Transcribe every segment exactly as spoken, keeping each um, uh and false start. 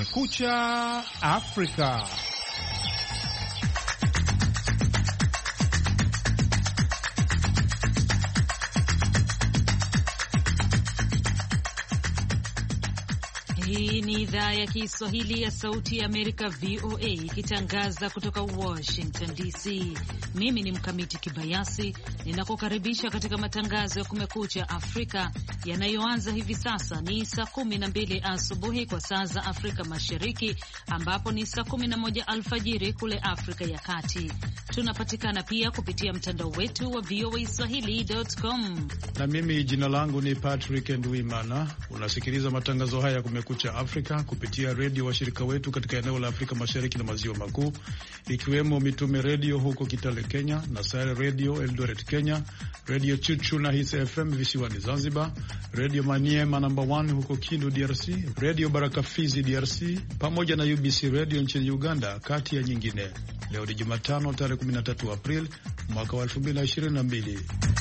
Kumekucha Afrika. Hii ni idhaa ya Kiswahili ya Sauti ya Amerika, V O A, ikitangaza kutoka Washington D C. Mimi ni Mkamiti Kibayasi, ninakukaribisha katika matangazo ya Kumekucha Afrika yanayoanza hivi sasa. Ni saa kumi na mbili asubuhi kwa saa za Afrika Mashariki, ambapo ni saa kumi na moja alfajiri kule Afrika ya Kati. Tunapatikana pia kupitia mtandao wetu wa V O A Swahili dot com. Na mimi jina langu ni Patrick Nduimana. Unasikiliza matangazo haya ya Kumekucha Afrika kupitia redio washirika wetu katika eneo la Afrika Mashariki na Maziwa Makuu, ikiwemo Mitume Radio huko Kitale Kenya, na Sare Radio Eldoret Kenya, Radio Chuchu na Hits F M visiwani Zanzibar, Radio Maniema number one huko Kindu D R C, Radio Baraka Fizi D R C, pamoja na U B C Radio nchini Uganda, kati ya nyingine. Leo ni Jumatano tarehe kumi na tatu Aprili mwaka wa elfu mbili na ishirini na mbili.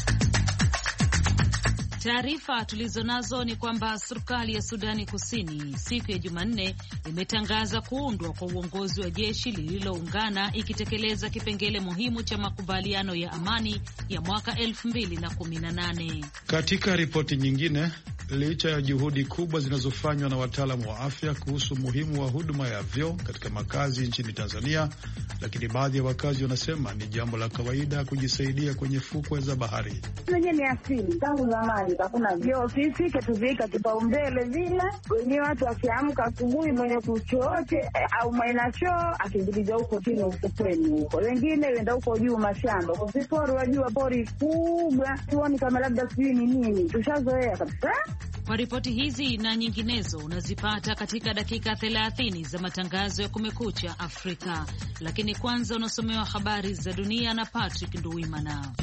Taarifa tulizonazo ni kwamba serikali ya Sudani Kusini siku ya Jumanne imetangaza kuundwa kwa uongozi wa jeshi lililoungana, ikitekeleza kipengele muhimu cha makubaliano ya amani ya mwaka elfu mbili na kumi na nane. Katika ripoti nyingine, licha ya juhudi kubwa zinazofanywa na wataalamu wa afya kuhusu umuhimu wa huduma ya vyoo katika makazi nchini Tanzania, lakini baadhi ya wakazi wanasema ni jambo la kawaida kujisaidia kwenye fukwe za bahari. Wenye ni asili tangu zamani hakuna vyoo, sisi ketuvika kipaumbele vile. Wenye watu wakiamka asubuhi, mwenye kuchoote au mwenye choo akimbiliza huko chini ufukweni huko, wengine wenda huko juu mashamba kwa siporo, wajua pori kubwa, tuoni kama labda sijui ni nini, tushazoea kabisa. Kwa ripoti hizi na nyinginezo unazipata katika dakika thelathini za matangazo ya Kumekucha Afrika, lakini kwanza unasomewa habari za dunia na Patrick Nduwimana.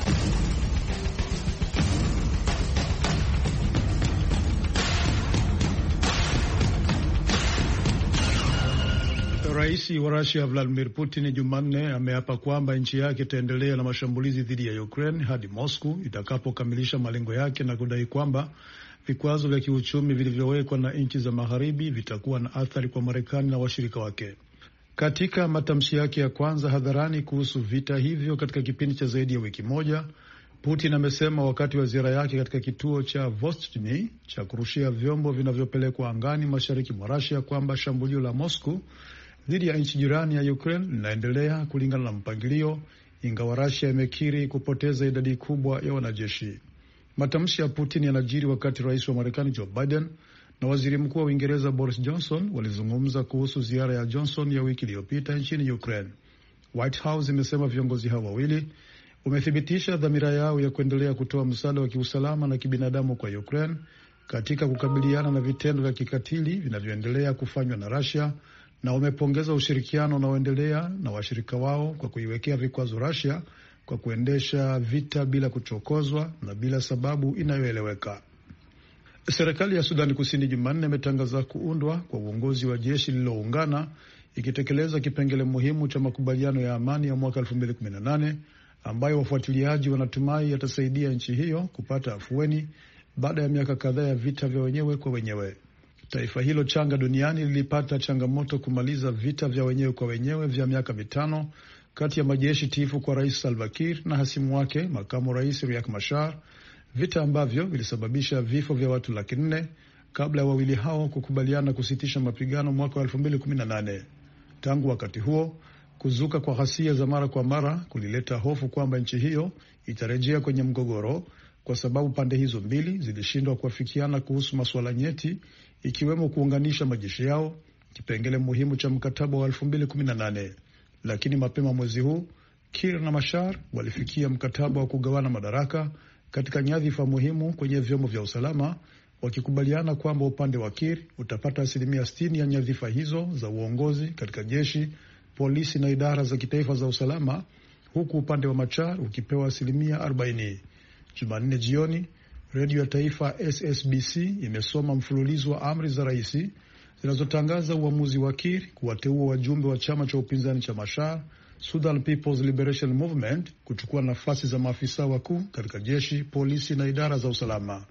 Rais wa Russia Vladimir Putin Jumanne ameapa kwamba nchi yake itaendelea na mashambulizi dhidi ya Ukraine hadi Moscow itakapokamilisha malengo yake, na kudai kwamba vikwazo vya kiuchumi vilivyowekwa na nchi za magharibi vitakuwa na athari kwa Marekani na washirika wake. Katika matamshi yake ya kwanza hadharani kuhusu vita hivyo katika kipindi cha zaidi ya wiki moja, Putin amesema wakati wa ziara yake katika kituo cha Vostochny cha kurushia vyombo vinavyopelekwa angani mashariki mwa Russia kwamba shambulio la Moscow dhidi ya nchi jirani ya Ukraine linaendelea kulingana na mpangilio, ingawa Russia imekiri kupoteza idadi kubwa ya wanajeshi. Matamshi ya Putin yanajiri wakati rais wa Marekani Joe Biden na waziri mkuu wa Uingereza Boris Johnson walizungumza kuhusu ziara ya Johnson ya wiki iliyopita nchini Ukraine. White House imesema viongozi hao wawili wamethibitisha dhamira yao ya kuendelea kutoa msaada wa kiusalama na kibinadamu kwa Ukraine katika kukabiliana na vitendo vya kikatili vinavyoendelea kufanywa na Russia, na wamepongeza ushirikiano unaoendelea na washirika wao kwa kuiwekea vikwazo Russia kwa kuendesha vita bila kuchokozwa na bila sababu inayoeleweka. Serikali ya Sudani Kusini Jumanne imetangaza kuundwa kwa uongozi wa jeshi lililoungana, ikitekeleza kipengele muhimu cha makubaliano ya amani ya mwaka elfu mbili kumi na nane ambayo wafuatiliaji wanatumai yatasaidia nchi hiyo kupata afueni baada ya miaka kadhaa ya vita vya wenyewe kwa wenyewe. Taifa hilo changa duniani lilipata changamoto kumaliza vita vya wenyewe kwa wenyewe vya miaka mitano kati ya majeshi tifu kwa Rais Salva Kiir na hasimu wake makamu rais Riek Machar, vita ambavyo vilisababisha vifo vya watu laki nne kabla ya wawili hao kukubaliana kusitisha mapigano mwaka wa elfu mbili kumi na nane. Tangu wakati huo, kuzuka kwa ghasia za mara kwa mara kulileta hofu kwamba nchi hiyo itarejea kwenye mgogoro, kwa sababu pande hizo mbili zilishindwa kuafikiana kuhusu masuala nyeti, ikiwemo kuunganisha majeshi yao, kipengele muhimu cha mkataba wa elfu mbili kumi na nane. Lakini mapema mwezi huu Kiir na Machar walifikia mkataba wa kugawana madaraka katika nyadhifa muhimu kwenye vyombo vya usalama, wakikubaliana kwamba upande wa Kiir utapata asilimia sitini ya nyadhifa hizo za uongozi katika jeshi, polisi na idara za kitaifa za usalama, huku upande wa Machar ukipewa asilimia arobaini. Jumanne jioni, redio ya taifa S S B C imesoma mfululizo wa amri za rais zinazotangaza uamuzi wa Kiir kuwateua wajumbe wa chama cha upinzani cha Machar, Sudan People's Liberation Movement, kuchukua nafasi za maafisa wakuu katika jeshi, polisi na idara za usalama.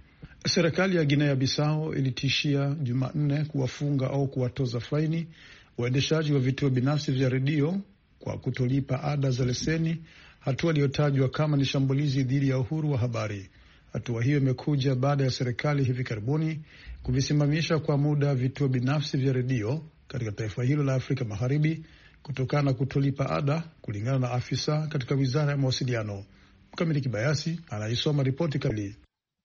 Serikali ya Guinea Bissau ilitishia Jumanne kuwafunga au kuwatoza faini waendeshaji wa vituo binafsi vya redio kwa kutolipa ada za leseni, hatua iliyotajwa kama ni shambulizi dhidi ya uhuru wa habari. Hatua hiyo imekuja baada ya serikali hivi karibuni kuvisimamisha kwa muda vituo binafsi vya redio katika taifa hilo la Afrika Magharibi kutokana na kutolipa ada, kulingana na afisa katika wizara ya mawasiliano. Mkamili Kibayasi anaisoma ripoti kamili.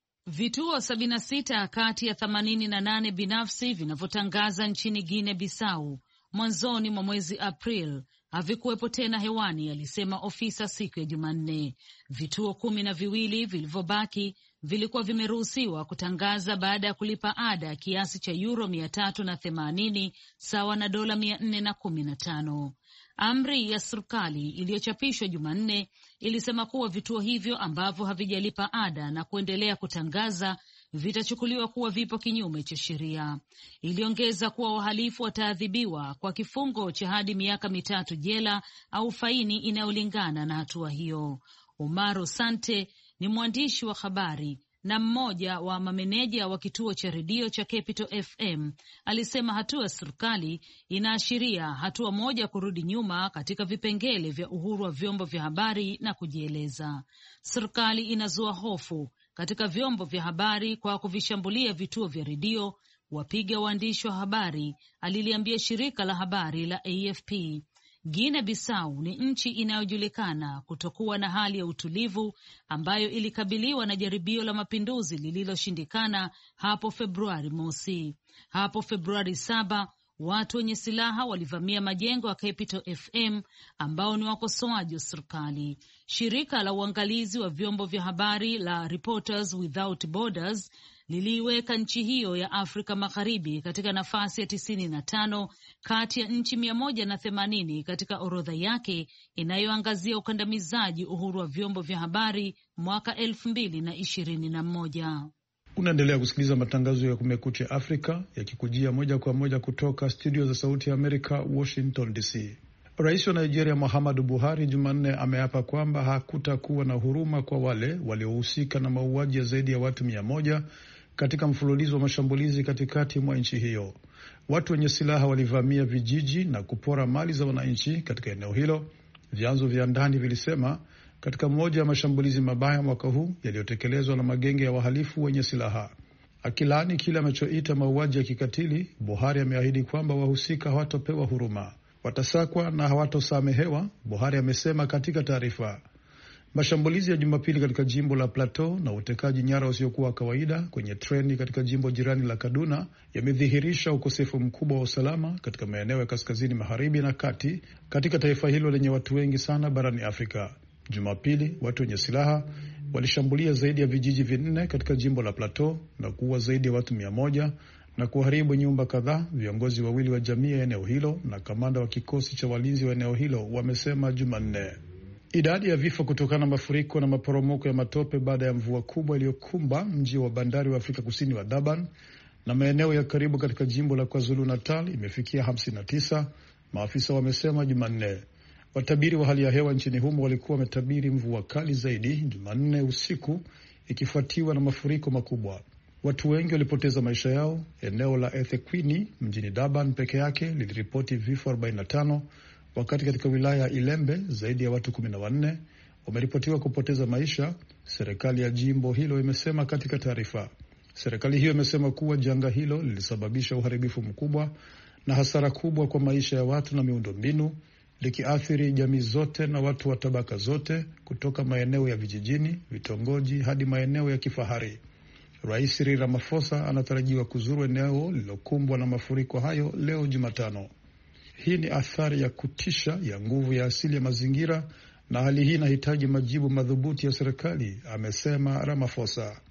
Vituo sabini na sita kati ya themanini na nane binafsi vinavyotangaza nchini Guinea Bissau mwanzoni mwa mwezi April havikuwepo tena hewani, alisema ofisa siku ya Jumanne. Vituo kumi na viwili vilivyobaki vilikuwa vimeruhusiwa kutangaza baada ya kulipa ada kiasi cha euro mia tatu na themanini sawa na dola mia nne na kumi na tano. Amri ya serikali iliyochapishwa Jumanne ilisema kuwa vituo hivyo ambavyo havijalipa ada na kuendelea kutangaza vitachukuliwa kuwa vipo kinyume cha sheria. Iliongeza kuwa wahalifu wataadhibiwa kwa kifungo cha hadi miaka mitatu jela au faini inayolingana na hatua hiyo. Omaro Sante ni mwandishi wa habari na mmoja wa mameneja wa kituo cha redio cha Capital F M alisema hatua ya serikali inaashiria hatua moja kurudi nyuma katika vipengele vya uhuru wa vyombo vya habari na kujieleza. Serikali inazua hofu katika vyombo vya habari kwa kuvishambulia vituo vya redio, wapiga waandishi wa habari, aliliambia shirika la habari la A F P. Guinea Bissau ni nchi inayojulikana kutokuwa na hali ya utulivu ambayo ilikabiliwa na jaribio la mapinduzi lililoshindikana hapo Februari mosi. Hapo Februari saba, watu wenye silaha walivamia majengo ya Capital F M ambao ni wakosoaji wa serikali. Shirika la uangalizi wa vyombo vya habari la Reporters Without Borders liliiweka nchi hiyo ya Afrika Magharibi katika nafasi ya tisini na tano kati ya nchi mia moja na themanini katika orodha yake inayoangazia ukandamizaji uhuru wa vyombo vya habari mwaka elfu mbili na ishirini na moja. Unaendelea kusikiliza matangazo ya Kumekucha Afrika yakikujia moja kwa moja kutoka studio za Sauti ya Amerika, Washington D C. Rais wa Nigeria Muhammadu Buhari Jumanne ameapa kwamba hakutakuwa na huruma kwa wale waliohusika na mauaji ya zaidi ya watu mia moja katika mfululizo wa mashambulizi katikati mwa nchi hiyo. Watu wenye silaha walivamia vijiji na kupora mali za wananchi katika eneo hilo, vyanzo vya ndani vilisema, katika mmoja ya mashambulizi mabaya mwaka huu yaliyotekelezwa na magenge ya wahalifu wenye silaha. Akilaani kile amechoita mauaji ya kikatili, Buhari ameahidi kwamba wahusika hawatopewa huruma, watasakwa na hawatosamehewa, Buhari amesema katika taarifa. Mashambulizi ya Jumapili katika jimbo la Plateau na utekaji nyara usiokuwa kawaida kwenye treni katika jimbo jirani la Kaduna yamedhihirisha ukosefu mkubwa wa usalama katika maeneo ya kaskazini magharibi na kati katika taifa hilo lenye watu wengi sana barani Afrika. Jumapili, watu wenye silaha walishambulia zaidi ya vijiji vinne katika jimbo la Plateau na kuua zaidi ya watu mia moja na kuharibu nyumba kadhaa, viongozi wawili wa jamii ya eneo hilo na kamanda wa kikosi cha walinzi wa eneo hilo wamesema Jumanne. Idadi ya vifo kutokana na mafuriko na maporomoko ya matope baada ya mvua kubwa iliyokumba mji wa bandari wa Afrika Kusini wa Durban na maeneo ya karibu katika jimbo la KwaZulu Natal imefikia hamsini na tisa, maafisa wamesema Jumanne. Watabiri wa hali ya hewa nchini humo walikuwa wametabiri mvua kali zaidi Jumanne usiku, ikifuatiwa na mafuriko makubwa. Watu wengi walipoteza maisha yao. Eneo la eThekwini mjini Durban peke yake liliripoti vifo arobaini na tano, wakati katika wilaya ya Ilembe zaidi ya watu kumi na wanne wameripotiwa kupoteza maisha, serikali ya jimbo hilo imesema katika taarifa. Serikali hiyo imesema kuwa janga hilo lilisababisha uharibifu mkubwa na hasara kubwa kwa maisha ya watu na miundombinu, likiathiri jamii zote na watu wa tabaka zote, kutoka maeneo ya vijijini, vitongoji hadi maeneo ya kifahari. Rais Cyril Ramaphosa anatarajiwa kuzuru eneo lililokumbwa na mafuriko hayo leo Jumatano. Hii ni athari ya kutisha ya nguvu ya asili ya mazingira na hali hii inahitaji majibu madhubuti ya serikali, amesema Ramaphosa.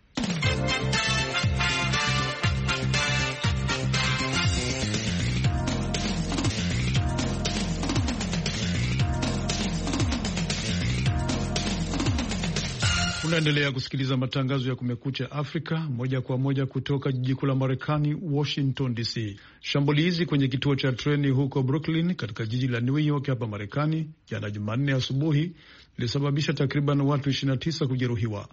Unaendelea kusikiliza matangazo ya Kumekucha Afrika moja kwa moja kutoka jiji kuu la Marekani, Washington D C. Shambulizi kwenye kituo cha treni huko Brooklyn katika jiji la New York hapa Marekani jana Jumanne asubuhi lilisababisha takriban watu ishirini na tisa kujeruhiwa.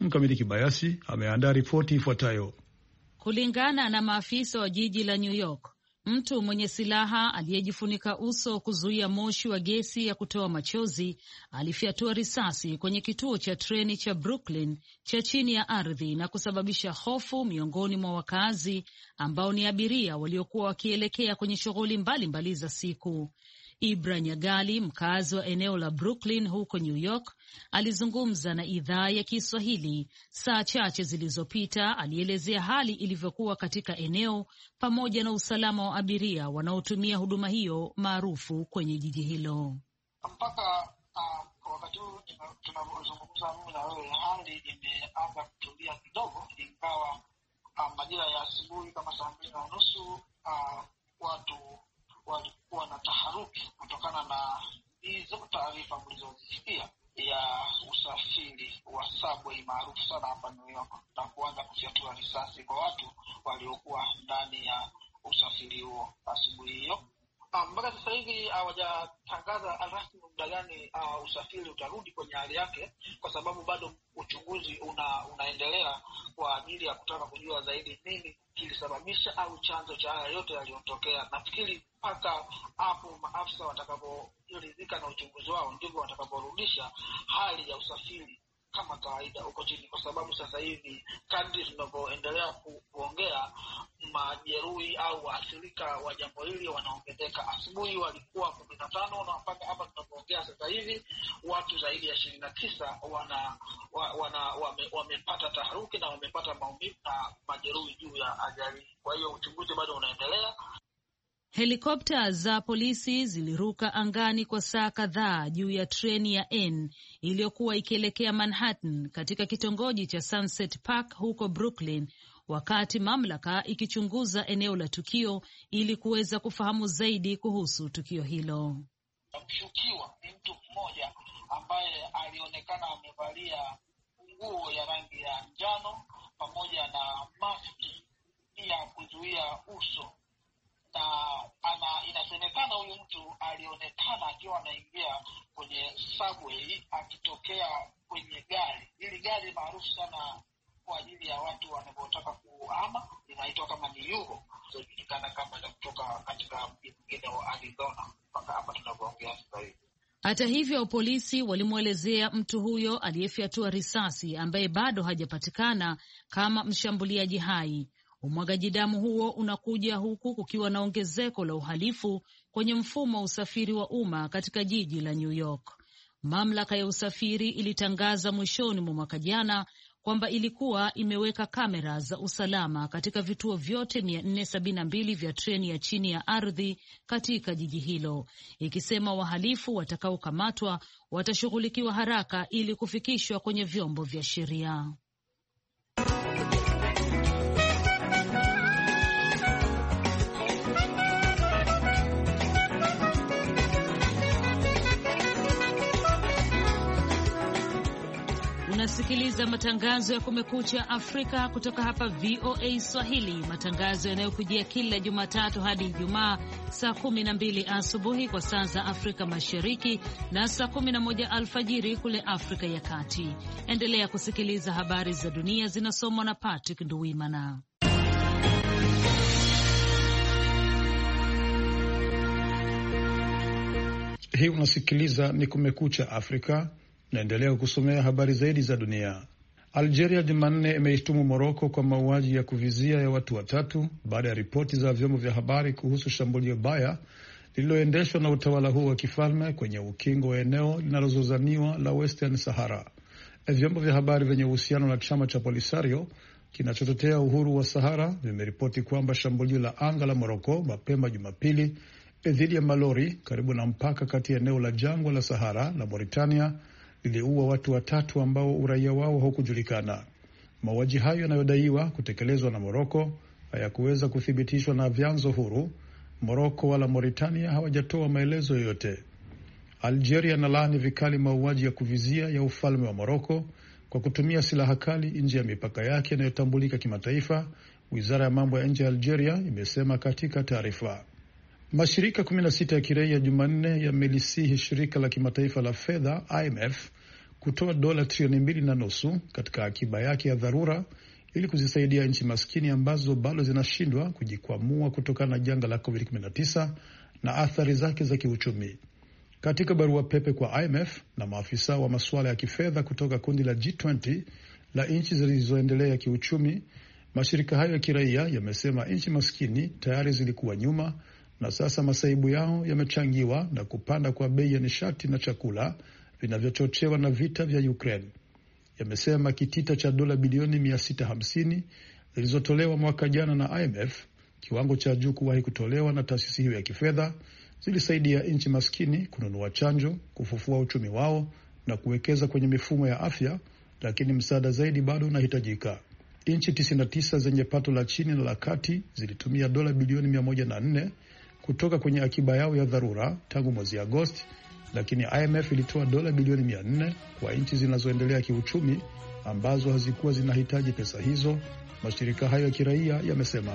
Mkamiti Kibayasi ameandaa ripoti ifuatayo. Kulingana na maafisa wa jiji la New York, mtu mwenye silaha aliyejifunika uso kuzuia moshi wa gesi ya kutoa machozi alifyatua risasi kwenye kituo cha treni cha Brooklyn cha chini ya ardhi na kusababisha hofu miongoni mwa wakazi ambao ni abiria waliokuwa wakielekea kwenye shughuli mbalimbali za siku. Ibra Nyagali, mkazi wa eneo la Brooklyn huko New York, alizungumza na idhaa ya Kiswahili saa chache zilizopita. Alielezea hali ilivyokuwa katika eneo pamoja na usalama wa abiria wanaotumia huduma hiyo maarufu kwenye jiji hilo. Mpaka uh, wakati huu tunavyozungumza mimi na wewe, hali imeanza kutulia kidogo, ingawa uh, majira ya asubuhi kama saa mbili na nusu uh, watu walikuwa na taharuki kutokana na hizo taarifa mlizozisikia ya usafiri wa subway maarufu sana hapa New York, na kuanza kufyatua risasi kwa watu waliokuwa ndani ya usafiri huo asubuhi hiyo. Mpaka sasa hivi hawajatangaza rasmi muda gani uh, usafiri utarudi kwenye hali yake, kwa sababu bado uchunguzi una, unaendelea kwa ajili ya kutaka kujua zaidi nini kilisababisha au chanzo cha haya yote yaliyotokea. Nafikiri mpaka hapo maafisa watakaporidhika na uchunguzi wao ndivyo watakaporudisha hali ya usafiri kama kawaida huko chini, kwa sababu sasa hivi kadri tunavyoendelea kuongea, majeruhi au waathirika wa jambo hili wanaongezeka. Asubuhi walikuwa kumi na tano na mpaka hapa tunapoongea sasa hivi watu zaidi ya ishirini na tisa wana, wana wame, wamepata taharuki na wamepata maumivu na majeruhi juu ya ajali. Kwa hiyo uchunguzi bado unaendelea. Helikopta za polisi ziliruka angani kwa saa kadhaa juu ya treni ya N iliyokuwa ikielekea Manhattan katika kitongoji cha Sunset Park huko Brooklyn, wakati mamlaka ikichunguza eneo la tukio ili kuweza kufahamu zaidi kuhusu tukio hilo. Mshukiwa ni mtu mmoja ambaye alionekana amevalia nguo ya rangi ya njano pamoja na maski ya kuzuia uso, na ana inasemekana huyu mtu alionekana akiwa anaingia kwenye subway akitokea kwenye gari. Hili gari maarufu sana kwa ajili ya watu wanaotaka kuhama, inaitwa kama ni Yugo, inajulikana kama ya kutoka katika mji mwingine wa Arizona mpaka hapa tunavyoongea sasa hivi. Hata hivyo, polisi walimwelezea mtu huyo aliyefyatua risasi ambaye bado hajapatikana kama mshambuliaji hai. Umwagaji damu huo unakuja huku kukiwa na ongezeko la uhalifu kwenye mfumo wa usafiri wa umma katika jiji la New York. Mamlaka ya usafiri ilitangaza mwishoni mwa mwaka jana kwamba ilikuwa imeweka kamera za usalama katika vituo vyote mia nne sabini na mbili vya treni ya chini ya ardhi katika jiji hilo, ikisema wahalifu watakaokamatwa watashughulikiwa haraka ili kufikishwa kwenye vyombo vya sheria. Unasikiliza matangazo ya Kumekucha Afrika kutoka hapa V O A Swahili, matangazo yanayokujia kila Jumatatu hadi Ijumaa saa kumi na mbili asubuhi kwa saa za Afrika Mashariki na saa kumi na moja alfajiri kule Afrika ya Kati. Endelea kusikiliza habari za dunia zinasomwa na Patrick Nduwimana. Hii unasikiliza ni Kumekucha Afrika. Naendelea kusomea habari zaidi za dunia. Algeria Jumanne imeishtumu Moroko kwa mauaji ya kuvizia ya watu watatu baada ya ripoti za vyombo vya habari kuhusu shambulio baya lililoendeshwa na utawala huo wa kifalme kwenye ukingo wa eneo linalozozaniwa la Western Sahara. Vyombo vya habari vyenye uhusiano na chama cha Polisario kinachotetea uhuru wa Sahara vimeripoti kwamba shambulio la anga la Moroko mapema Jumapili dhidi ya malori karibu na mpaka kati ya eneo la jangwa la Sahara la Mauritania liliua watu watatu ambao uraia wao haukujulikana. Mauaji hayo yanayodaiwa kutekelezwa na Moroko hayakuweza kuthibitishwa na vyanzo huru. Moroko wala Mauritania hawajatoa maelezo yoyote. Algeria inalaani vikali mauaji ya kuvizia ya ufalme wa Moroko kwa kutumia silaha kali nje ya mipaka yake inayotambulika kimataifa, wizara ya mambo ya nje ya Algeria imesema katika taarifa. Mashirika kumi na sita ya kiraia Jumanne yamelisihi shirika la kimataifa la fedha I M F kutoa dola trilioni mbili na nusu katika akiba yake ya dharura ili kuzisaidia nchi maskini ambazo bado zinashindwa kujikwamua kutokana na janga la covid kumi na tisa na athari zake za kiuchumi. Katika barua pepe kwa I M F na maafisa wa masuala ya kifedha kutoka kundi la G ishirini la nchi zilizoendelea kiuchumi, mashirika hayo ya kiraia yamesema nchi maskini tayari zilikuwa nyuma na sasa masaibu yao yamechangiwa na kupanda kwa bei ya nishati na chakula vinavyochochewa na vita vya Ukraine. Yamesema kitita cha dola bilioni mia sita hamsini zilizotolewa mwaka jana na I M F, kiwango cha juu kuwahi kutolewa na taasisi hiyo ya kifedha, zilisaidia nchi maskini kununua chanjo, kufufua uchumi wao na kuwekeza kwenye mifumo ya afya, lakini msaada zaidi bado unahitajika. Nchi tisini na tisa zenye pato la chini na la kati zilitumia dola bilioni mia moja na nne kutoka kwenye akiba yao ya dharura tangu mwezi Agosti, lakini I M F ilitoa dola bilioni mia nne kwa nchi zinazoendelea kiuchumi ambazo hazikuwa zinahitaji pesa hizo, mashirika hayo ya kiraia yamesema.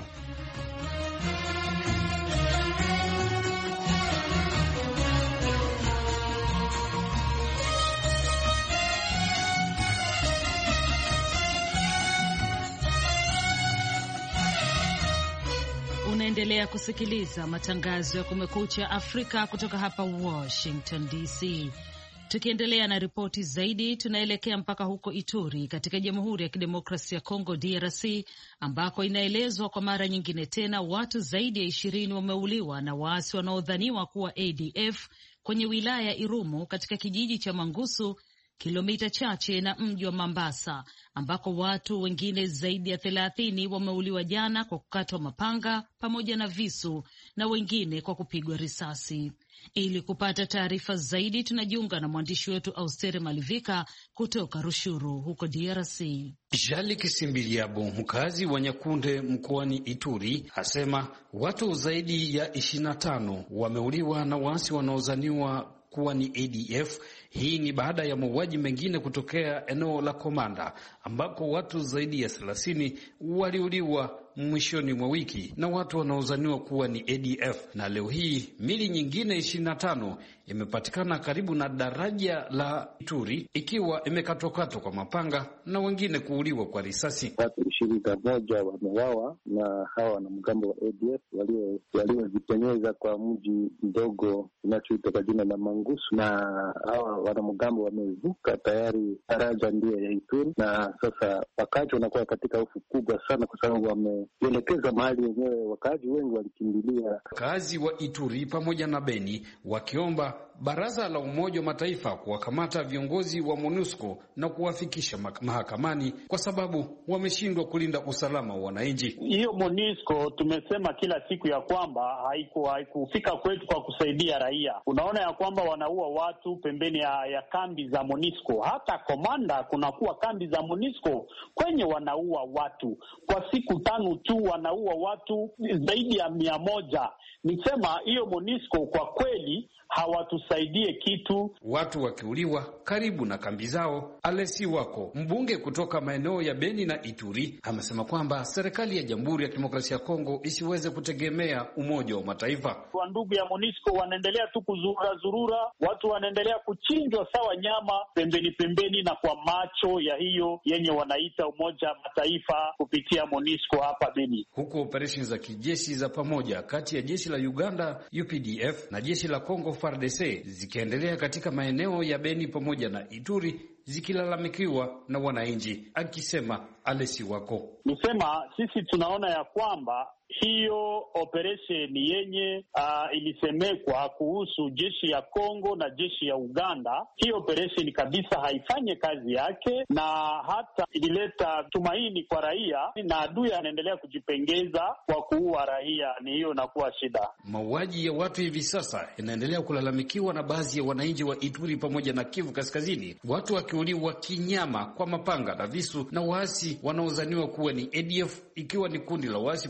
Unaendelea kusikiliza matangazo ya Kumekucha Afrika kutoka hapa Washington D C. Tukiendelea na ripoti zaidi, tunaelekea mpaka huko Ituri katika Jamhuri ya Kidemokrasia ya Kongo D R C, ambako inaelezwa kwa mara nyingine tena watu zaidi ya ishirini wameuliwa na waasi wanaodhaniwa kuwa A D F kwenye wilaya ya Irumu katika kijiji cha Mangusu, kilomita chache na mji wa Mambasa, ambako watu wengine zaidi ya thelathini wameuliwa jana kwa kukatwa mapanga pamoja na visu na wengine kwa kupigwa risasi. Ili kupata taarifa zaidi, tunajiunga na mwandishi wetu Austere Malivika kutoka Rushuru huko D R C. Jali Kisimbiliabo, mkazi wa Nyakunde mkoani Ituri, asema watu zaidi ya ishirini na tano wameuliwa na waasi wanaozaniwa kuwa ni A D F. Hii ni baada ya mauaji mengine kutokea eneo la Komanda ambako watu zaidi ya thelathini waliuliwa mwishoni mwa wiki na watu wanaozaniwa kuwa ni A D F, na leo hii mili nyingine ishirini na tano imepatikana karibu na daraja la Ituri ikiwa imekatwakatwa kwa mapanga na wengine kuuliwa kwa risasi. Watu ishirini na moja wameuawa na hawa wanamgambo wa A D F waliojipenyeza kwa mji mdogo unachoitwa kwa jina la Mangusu, na hawa wanamgambo wamevuka tayari daraja ndio ya Ituri, na sasa wakaji wanakuwa katika hofu kubwa sana kwa sababu wameelekeza mahali yenyewe wakaji wengi walikimbilia. Wakazi wa Ituri pamoja na Beni wakiomba Baraza la Umoja wa Mataifa kuwakamata viongozi wa MONUSCO na kuwafikisha mahakamani kwa sababu wameshindwa kulinda usalama wa wananchi. Hiyo MONUSCO tumesema kila siku ya kwamba haiku haikufika kwetu kwa kusaidia raia. Unaona ya kwamba wanaua watu pembeni ya, ya kambi za MONUSCO. Hata Komanda kunakuwa kambi za MONUSCO kwenye wanaua watu. Kwa siku tano tu wanaua watu zaidi ya mia moja. Nisema hiyo MONUSCO kwa kweli hawatusaidie kitu. Watu wakiuliwa karibu na kambi zao. Alesi Wako, mbunge kutoka maeneo ya Beni na Ituri, amesema kwamba serikali ya Jamhuri ya Kidemokrasia ya Kongo isiweze kutegemea Umoja wa Mataifa. Wa ndugu ya MONUSCO wanaendelea tu kuzurura zurura, watu wanaendelea kuchinjwa sawa nyama pembeni pembeni na kwa macho ya hiyo yenye wanaita Umoja wa Mataifa kupitia MONUSCO hapa Beni. Huko operesheni za kijeshi za pamoja kati ya jeshi la Uganda U P D F na jeshi la Kongo F A R D C zikiendelea katika maeneo ya Beni pamoja na Ituri, zikilalamikiwa na wananchi, akisema Alesi Wako. Nisema sisi tunaona ya kwamba hiyo operation yenye uh, ilisemekwa kuhusu jeshi ya Kongo na jeshi ya Uganda, hiyo operation kabisa haifanye kazi yake, na hata ilileta tumaini kwa raia, na adui anaendelea kujipengeza kwa kuua raia. Ni hiyo inakuwa shida. Mauaji ya watu hivi sasa inaendelea kulalamikiwa na baadhi ya wananchi wa Ituri pamoja na Kivu Kaskazini, watu wakiuliwa kinyama kwa mapanga na visu na waasi wanaozaniwa kuwa ni A D F, ikiwa ni kundi la waasi kutoka Uganda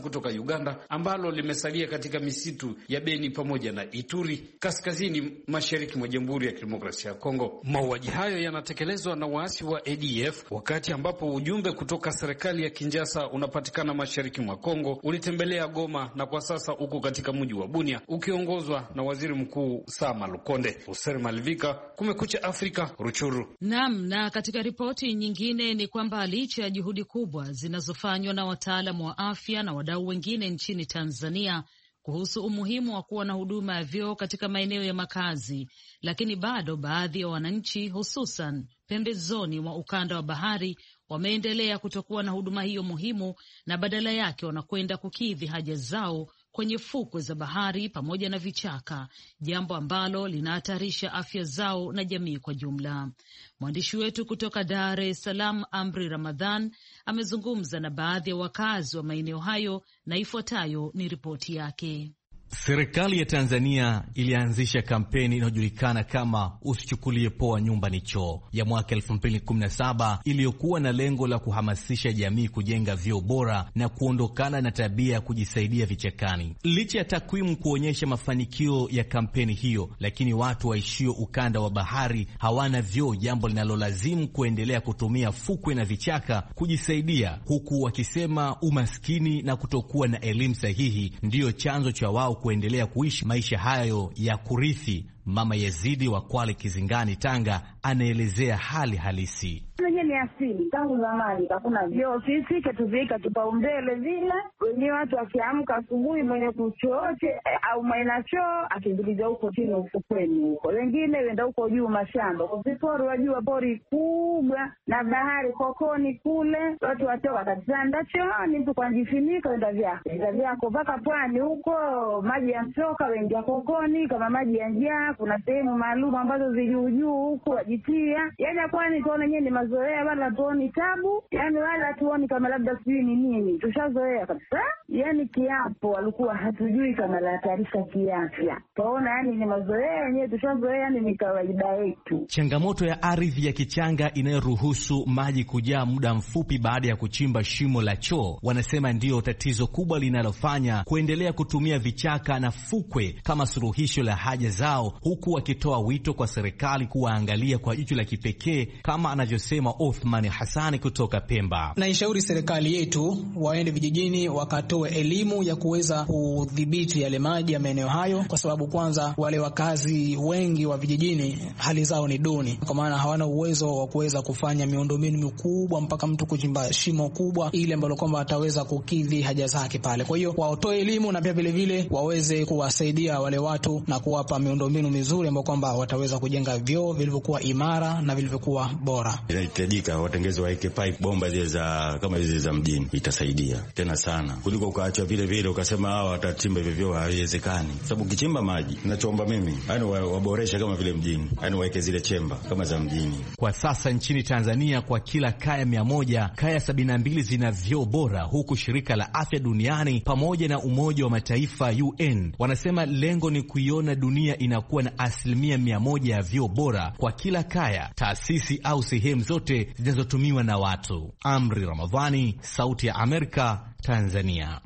Uganda ambalo limesalia katika misitu ya Beni pamoja na Ituri kaskazini mashariki mwa Jamhuri ya Kidemokrasia ya Kongo. Mauaji hayo yanatekelezwa na waasi wa A D F wakati ambapo ujumbe kutoka serikali ya Kinshasa unapatikana mashariki mwa Kongo ulitembelea Goma na kwa sasa uko katika mji wa Bunia ukiongozwa na Waziri Mkuu Sama Lukonde. Useri Malivika, Kumekucha Afrika, Ruchuru. Naam, na katika ripoti nyingine ni kwamba licha ya juhudi kubwa zinazofanywa na wataalamu wa afya na wadau wengine nchini Tanzania kuhusu umuhimu wa kuwa na huduma ya vyoo katika maeneo ya makazi, lakini bado baadhi ya wananchi hususan pembezoni mwa ukanda wa bahari wameendelea kutokuwa na huduma hiyo muhimu, na badala yake wanakwenda kukidhi haja zao kwenye fukwe za bahari pamoja na vichaka, jambo ambalo linahatarisha afya zao na jamii kwa jumla. Mwandishi wetu kutoka Dar es Salaam, Amri Ramadhan, amezungumza na baadhi ya wakazi wa maeneo hayo na ifuatayo ni ripoti yake. Serikali ya Tanzania ilianzisha kampeni inayojulikana kama usichukulie poa nyumba ni choo ya mwaka elfu mbili kumi na saba iliyokuwa na lengo la kuhamasisha jamii kujenga vyoo bora na kuondokana na tabia ya kujisaidia vichakani. Licha ya takwimu kuonyesha mafanikio ya kampeni hiyo, lakini watu waishio ukanda wa bahari hawana vyoo, jambo linalolazimu kuendelea kutumia fukwe na vichaka kujisaidia, huku wakisema umaskini na kutokuwa na elimu sahihi ndiyo chanzo cha wao kuendelea kuishi maisha hayo ya kurithi. Mama Yazidi wa Kwale Kizingani, Tanga, anaelezea hali halisi. Wenye ni asili tangu zamani, hakuna vyoo, sisi ketuvika kipaumbele vile. Wenyewe watu wakiamka asubuhi, mwenye kuchooche au mwenye choo akimbiliza huko chini ufukweni huko, wengine wenda huko juu mashamba kuzipori, wajua pori kubwa na bahari kokoni kule, watu watoka katanda chooni, mtu kwanjifinika wenda vyako wenda vyako mpaka pwani huko, maji ya msoka wengia kokoni, kama maji ya njaa kuna sehemu maalum ambazo zijuu juu huko wajitia. Yani kwani tuone nyenye ni mazoea, wala tuoni tabu, yani wala tuoni kama labda sijui ni nini, tushazoea kabisa. Yani kiapo walikuwa hatujui kama la taarifa kiafya, tuona yani ni mazoea yenyewe, tushazoea, yani ni kawaida yetu. Changamoto ya ardhi ya kichanga inayoruhusu maji kujaa muda mfupi baada ya kuchimba shimo la choo, wanasema ndiyo tatizo kubwa linalofanya kuendelea kutumia vichaka na fukwe kama suluhisho la haja zao, huku wakitoa wito kwa serikali kuwaangalia kwa jicho la kipekee, kama anavyosema Othman Hassani kutoka Pemba. Na ishauri serikali yetu waende vijijini wakatoe elimu ya kuweza kudhibiti yale maji ya maeneo hayo, kwa sababu kwanza wale wakazi wengi wa vijijini hali zao ni duni, kwa maana hawana uwezo wa kuweza kufanya miundombinu mikubwa mpaka mtu kuchimba shimo kubwa ile ambalo kwamba ataweza kukidhi haja zake pale. Kwa hiyo waotoe elimu na pia vile vile waweze kuwasaidia wale watu na kuwapa miundombinu mizuri ambayo kwamba wataweza kujenga vyoo vilivyokuwa imara na vilivyokuwa bora. Inahitajika watengeze waeke pipe bomba zile za kama zile za mjini, itasaidia tena sana kuliko ukaacha vile vile ukasema hao watachimba hivyo vyoo. Haiwezekani, sababu ukichimba maji, ninachoomba mimi yani waboresha kama vile mjini, yani waeke zile chemba kama za mjini. Kwa sasa nchini Tanzania kwa kila kaya mia moja, kaya sabini na mbili zina vyoo bora, huku shirika la afya duniani pamoja na Umoja wa Mataifa U N wanasema lengo ni kuiona dunia inakuwa na asilimia mia moja ya vyoo bora kwa kila kaya, taasisi au sehemu zote zinazotumiwa na watu. Amri Ramadhani, Sauti ya Amerika, Tanzania.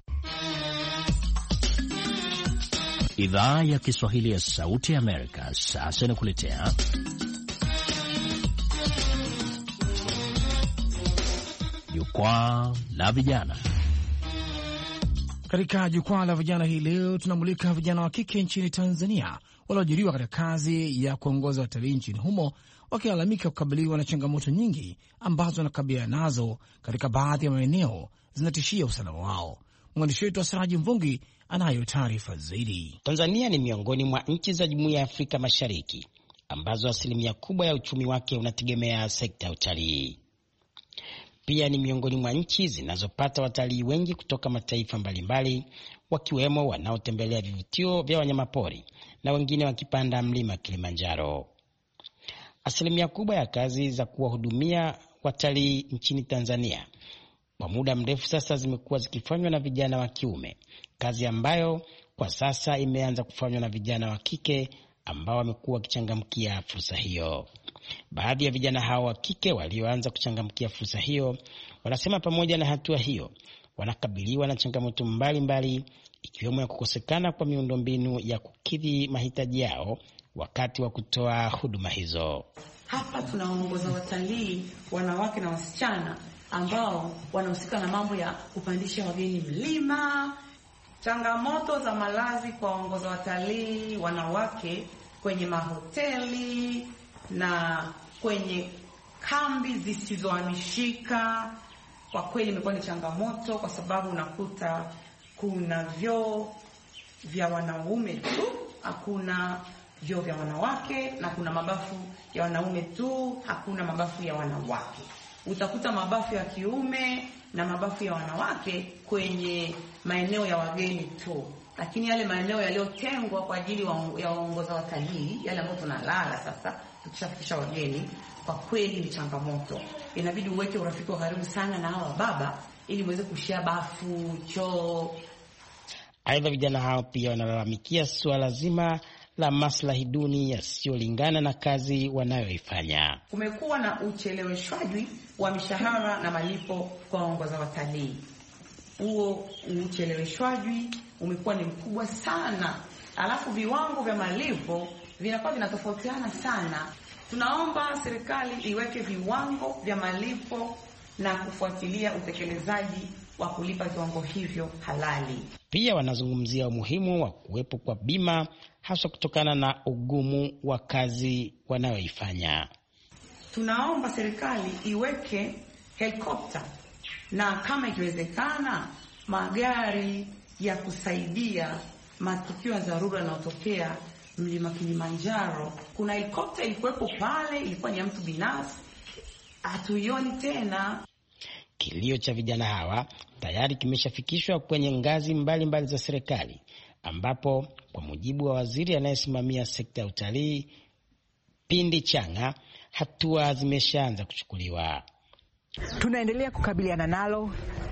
Idhaa ya Kiswahili ya Sauti ya Amerika sasa inakuletea Jukwaa la Vijana. Katika Jukwaa la Vijana hii leo tunamulika vijana wa kike nchini Tanzania walioajiriwa katika kazi ya kuongoza watalii nchini humo, wakilalamika kukabiliwa na changamoto nyingi ambazo wanakabiliana nazo katika baadhi ya maeneo zinatishia usalama wao. Mwandishi wetu Asraji Mvungi anayo taarifa zaidi. Tanzania ni miongoni mwa nchi za Jumuiya ya Afrika Mashariki ambazo asilimia kubwa ya uchumi wake unategemea sekta ya utalii. Pia ni miongoni mwa nchi zinazopata watalii wengi kutoka mataifa mbalimbali, wakiwemo wanaotembelea vivutio vya wanyamapori na wengine wakipanda mlima Kilimanjaro. Asilimia kubwa ya kazi za kuwahudumia watalii nchini Tanzania kwa muda mrefu sasa zimekuwa zikifanywa na vijana wa kiume, kazi ambayo kwa sasa imeanza kufanywa na vijana wa kike ambao wamekuwa wakichangamkia fursa hiyo. Baadhi ya vijana hao wa kike walioanza kuchangamkia fursa hiyo wanasema pamoja na hatua hiyo, wanakabiliwa na changamoto mbalimbali, ikiwemo ya kukosekana kwa miundombinu ya kukidhi mahitaji yao wakati wa kutoa huduma hizo. Hapa tunaongoza watalii wanawake na wasichana ambao wanahusika na mambo ya kupandisha wageni mlima. Changamoto za malazi kwa waongoza watalii wanawake kwenye mahoteli na kwenye kambi zisizohamishika, kwa kweli imekuwa ni changamoto, kwa sababu unakuta kuna vyoo vya wanaume tu, hakuna vyoo vya wanawake, na kuna mabafu ya wanaume tu, hakuna mabafu ya wanawake. Utakuta mabafu ya kiume na mabafu ya wanawake kwenye maeneo ya wageni tu, lakini yale maeneo yaliyotengwa kwa ajili ya waongoza watalii, yale ambayo tunalala sasa tukishafikisha wageni, kwa kweli ni changamoto. Inabidi uweke urafiki wa karibu sana na hawa baba ili muweze kushia bafu, choo. Aidha, vijana hao pia wanalalamikia suala zima la maslahi duni yasiyolingana na kazi wanayoifanya. Kumekuwa na ucheleweshwaji wa mishahara na malipo kwa waongoza watalii. Huo ucheleweshwaji umekuwa ni mkubwa sana, alafu viwango vya malipo vinakuwa vinatofautiana sana. Tunaomba serikali iweke viwango vya malipo na kufuatilia utekelezaji wa kulipa viwango hivyo halali. Pia wanazungumzia umuhimu wa kuwepo kwa bima, hasa kutokana na ugumu wa kazi wanayoifanya. Tunaomba serikali iweke helikopta na kama ikiwezekana magari ya kusaidia matukio ya dharura yanayotokea mlima Kilimanjaro. Kuna helikopta ilikuwepo pale, ilikuwa ni ya mtu binafsi, hatuioni tena. Kilio cha vijana hawa tayari kimeshafikishwa kwenye ngazi mbalimbali mbali za serikali, ambapo kwa mujibu wa waziri anayesimamia sekta ya utalii Pindi Changa, hatua zimeshaanza kuchukuliwa. Tunaendelea kukabiliana nalo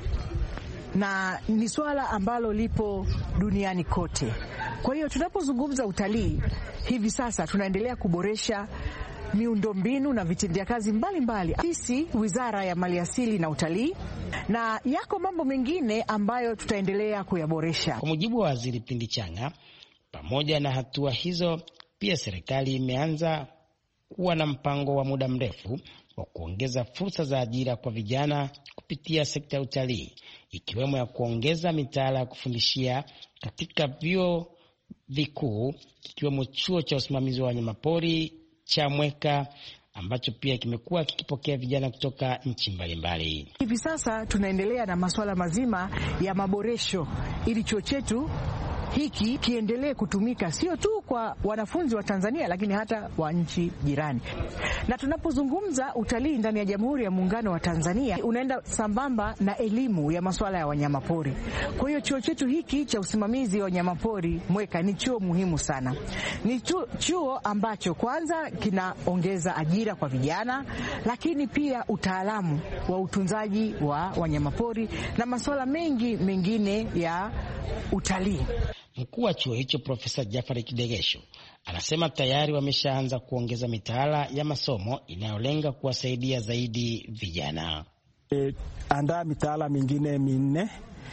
na ni swala ambalo lipo duniani kote. Kwa hiyo tunapozungumza utalii hivi sasa, tunaendelea kuboresha miundombinu na vitendea kazi mbalimbali. Sisi Wizara ya Maliasili na Utalii, na yako mambo mengine ambayo tutaendelea kuyaboresha. Kwa mujibu wa waziri Pindi Changa, pamoja na hatua hizo, pia serikali imeanza kuwa na mpango wa muda mrefu wa kuongeza fursa za ajira kwa vijana kupitia sekta ya utalii, ikiwemo ya kuongeza mitaala ya kufundishia katika vyuo vikuu, ikiwemo chuo cha usimamizi wa wanyamapori cha Mweka, ambacho pia kimekuwa kikipokea vijana kutoka nchi mbalimbali. Hivi sasa tunaendelea na masuala mazima ya maboresho ili chuo chetu hiki kiendelee kutumika sio tu kwa wanafunzi wa Tanzania, lakini hata wa nchi jirani. Na tunapozungumza utalii ndani ya Jamhuri ya Muungano wa Tanzania, unaenda sambamba na elimu ya masuala ya wanyamapori. Kwa hiyo chuo chetu hiki cha usimamizi wa wanyamapori Mweka ni chuo muhimu sana. Ni chuo, chuo ambacho kwanza kinaongeza ajira kwa vijana, lakini pia utaalamu wa utunzaji wa wanyamapori na masuala mengi mengine ya utalii. Mkuu wa chuo hicho Profesa Jafari Kidegesho anasema tayari wameshaanza kuongeza mitaala ya masomo inayolenga kuwasaidia zaidi vijana. E, andaa mitaala mingine minne,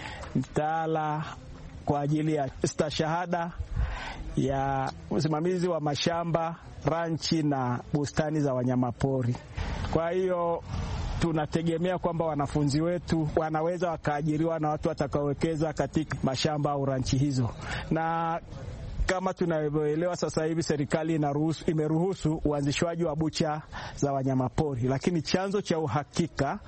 mitaala kwa ajili ya stashahada ya usimamizi wa mashamba, ranchi na bustani za wanyamapori. Kwa hiyo tunategemea kwamba wanafunzi wetu wanaweza wakaajiriwa na watu watakaowekeza katika mashamba au ranchi hizo. Na kama tunavyoelewa sasa hivi serikali inaruhusu, imeruhusu uanzishwaji wa bucha za wanyamapori, lakini chanzo cha uhakika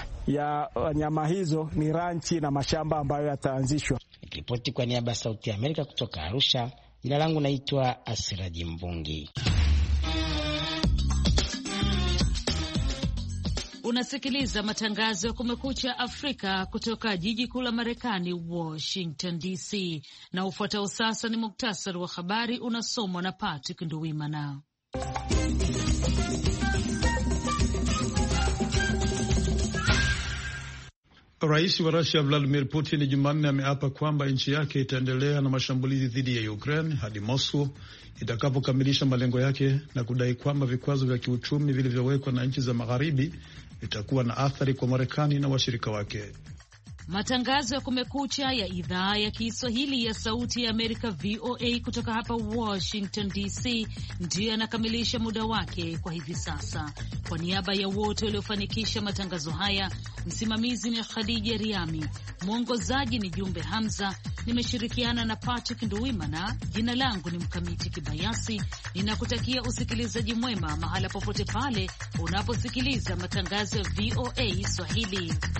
ya wanyama hizo ni ranchi na mashamba ambayo yataanzishwa. Ripoti kwa niaba ya Sauti ya Amerika kutoka Arusha, jina langu naitwa Asiraji Mvungi. Unasikiliza matangazo ya Kumekucha Afrika kutoka jiji kuu la Marekani, Washington D C, na ufuatao sasa ni muktasari wa habari unasomwa na Patrick Nduwimana. Rais wa Russia Vladimir Putin Jumanne ameapa kwamba nchi yake itaendelea na mashambulizi dhidi ya Ukraine hadi Moscow itakapokamilisha malengo yake, na kudai kwamba vikwazo vya kiuchumi vilivyowekwa na nchi za magharibi vitakuwa na athari kwa Marekani na washirika wake. Matangazo ya Kumekucha ya idhaa ya Kiswahili ya Sauti ya Amerika V O A kutoka hapa Washington D C ndiyo yanakamilisha muda wake kwa hivi sasa. Kwa niaba ya wote waliofanikisha matangazo haya, msimamizi ni Khadija Riami, mwongozaji ni Jumbe Hamza, nimeshirikiana na Patrick Nduwimana. Jina langu ni Mkamiti Kibayasi, ninakutakia usikilizaji mwema mahala popote pale unaposikiliza matangazo ya V O A Swahili.